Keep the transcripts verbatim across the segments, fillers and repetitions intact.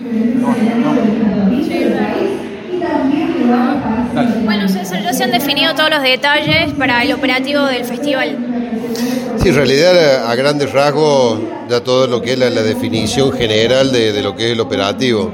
Bueno, César, ya se han definido todos los detalles para el operativo del festival. Sí, en realidad a grandes rasgos ya todo lo que es la, la definición general de, de lo que es el operativo.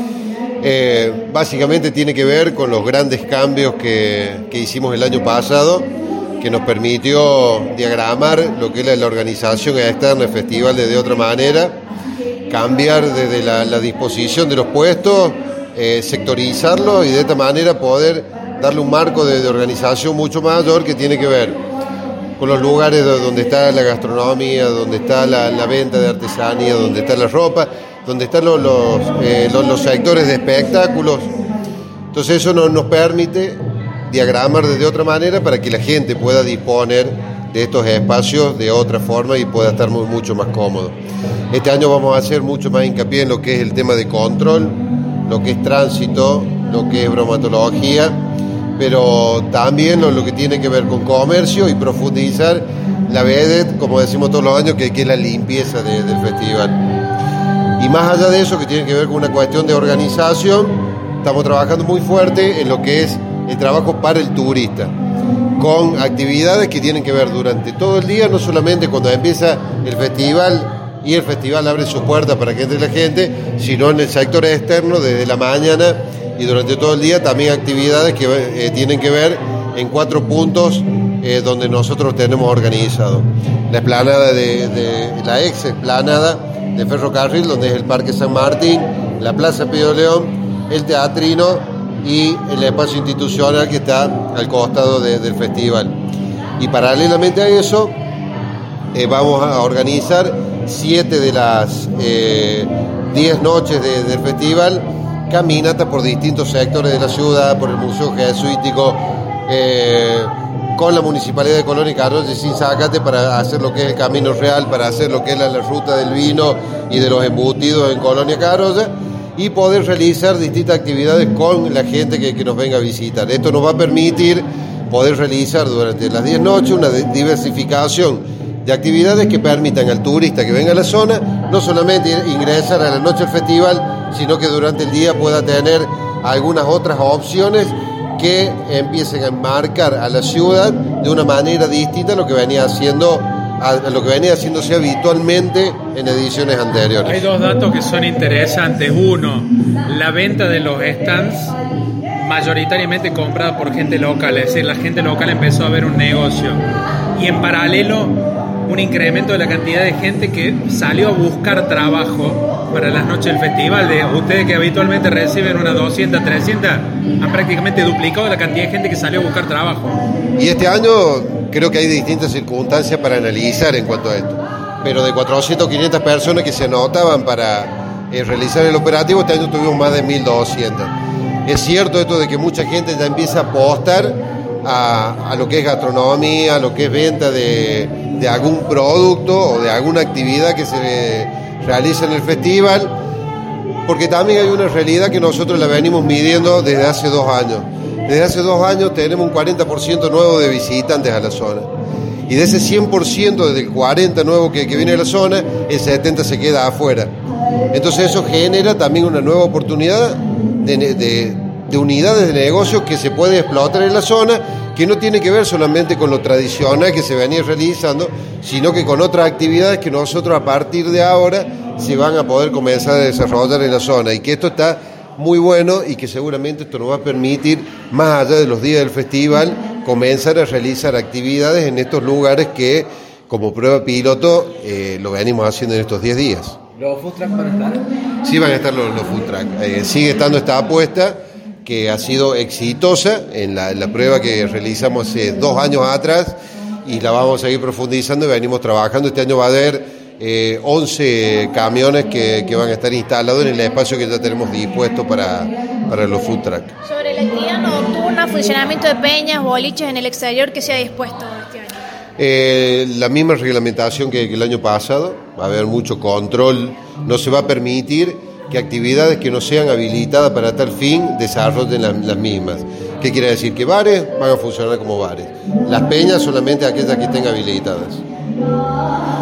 Eh, básicamente tiene que ver con los grandes cambios que, que hicimos el año pasado, que nos permitió diagramar lo que es la, la organización externa del festival de, de otra manera, cambiar desde la, la disposición de los puestos, eh, sectorizarlo y de esta manera poder darle un marco de, de organización mucho mayor que tiene que ver con los lugares donde está la gastronomía, donde está la, la venta de artesanía, donde está la ropa, donde están los, los, eh, los, los sectores de espectáculos. Entonces eso nos, nos permite diagramar de otra manera para que la gente pueda disponer de estos espacios de otra forma y pueda estar muy, mucho más cómodo. Este año vamos a hacer mucho más hincapié en lo que es el tema de control, lo que es tránsito, lo que es bromatología, pero también lo, lo que tiene que ver con comercio y profundizar la vedette, como decimos todos los años, que, que es la limpieza de, del festival. Y más allá de eso, que tiene que ver con una cuestión de organización, estamos trabajando muy fuerte en lo que es el trabajo para el turista, con actividades que tienen que ver durante todo el día, no solamente cuando empieza el festival y el festival abre sus puertas para que entre la gente, sino en el sector externo desde la mañana y durante todo el día también actividades que eh, tienen que ver en cuatro puntos eh, donde nosotros tenemos organizado. La explanada de, de la ex explanada de ferrocarril, donde es el Parque San Martín, la Plaza Pío León, el Teatrino y el espacio institucional que está al costado de, del festival. Y paralelamente a eso eh, vamos a organizar siete de las eh, diez noches de, del festival, caminatas por distintos sectores de la ciudad, por el Museo Jesuítico, eh, con la Municipalidad de Colonia y Carolla y Sin Zacate para hacer lo que es el Camino Real, para hacer lo que es la, la ruta del vino y de los embutidos en Colonia Carolla, y poder realizar distintas actividades con la gente que, que nos venga a visitar. Esto nos va a permitir poder realizar durante las diez noches una diversificación de actividades que permitan al turista que venga a la zona no solamente ingresar a la noche del festival, sino que durante el día pueda tener algunas otras opciones que empiecen a enmarcar a la ciudad de una manera distinta a lo que venía haciendo a lo que venía haciéndose habitualmente en ediciones anteriores. Hay dos datos que son interesantes. Uno, la venta de los stands mayoritariamente comprada por gente local, es decir, la gente local empezó a ver un negocio. Y en paralelo, un incremento de la cantidad de gente que salió a buscar trabajo para las noches del festival. De ustedes que habitualmente reciben unas doscientas, trescientas, han prácticamente duplicado la cantidad de gente que salió a buscar trabajo. Y este año creo que hay distintas circunstancias para analizar en cuanto a esto, pero de cuatrocientas o quinientas personas que se anotaban para eh, realizar el operativo, este año tuvimos más de mil doscientas. Es cierto esto de que mucha gente ya empieza a apostar a, a lo que es gastronomía, a lo que es venta de, de algún producto o de alguna actividad que se realiza en el festival, porque también hay una realidad que nosotros la venimos midiendo desde hace dos años. Desde hace dos años tenemos un cuarenta por ciento nuevo de visitantes a la zona. Y de ese cien por ciento, desde el cuarenta por ciento nuevo que, que viene a la zona, el setenta por ciento se queda afuera. Entonces eso genera también una nueva oportunidad de, de, de unidades de negocios que se puede explotar en la zona, que no tiene que ver solamente con lo tradicional que se venía realizando, sino que con otras actividades que nosotros a partir de ahora se van a poder comenzar a desarrollar en la zona, y que esto está muy bueno y que seguramente esto nos va a permitir, más allá de los días del festival, comenzar a realizar actividades en estos lugares que, como prueba piloto, eh, lo venimos haciendo en estos diez días. ¿Los food trucks van a estar? Sí, van a estar los, los food trucks. Eh, sigue estando esta apuesta que ha sido exitosa en la, en la prueba que realizamos hace dos años atrás, y la vamos a seguir profundizando y venimos trabajando. Este año va a haber Eh, once camiones que, que van a estar instalados en el espacio que ya tenemos dispuesto para, para los food trucks. Sobre la actividad nocturna, funcionamiento de peñas, boliches en el exterior, ¿qué se ha dispuesto este año? Eh, la misma reglamentación que, que el año pasado, va a haber mucho control, no se va a permitir que actividades que no sean habilitadas para tal fin desarrollen las, las mismas. ¿Qué quiere decir? Que bares van a funcionar como bares, las peñas solamente aquellas que estén habilitadas.